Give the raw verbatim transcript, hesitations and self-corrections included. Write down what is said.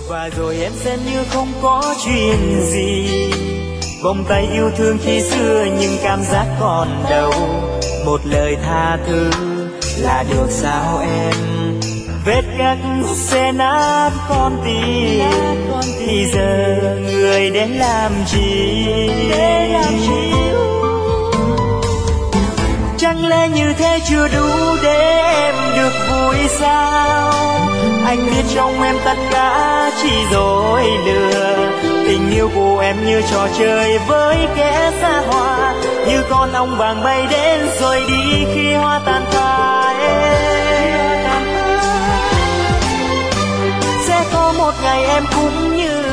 Và rồi em xem như không có chuyện gì, vòng tay yêu thương khi xưa nhưng cảm giác còn đâu. Một lời tha thứ là được sao em, vết cắt sẽ nát con tim. Thì giờ người đến làm chi? Chẳng lẽ như thế chưa đủ để em được vui sao? Anh biết trong em tất cả chỉ dối lừa. Tình yêu của em như trò chơi với kẻ xa hoa, như con ong vàng bay đến rồi đi khi hoa tàn phai. Sẽ có một ngày em cũng như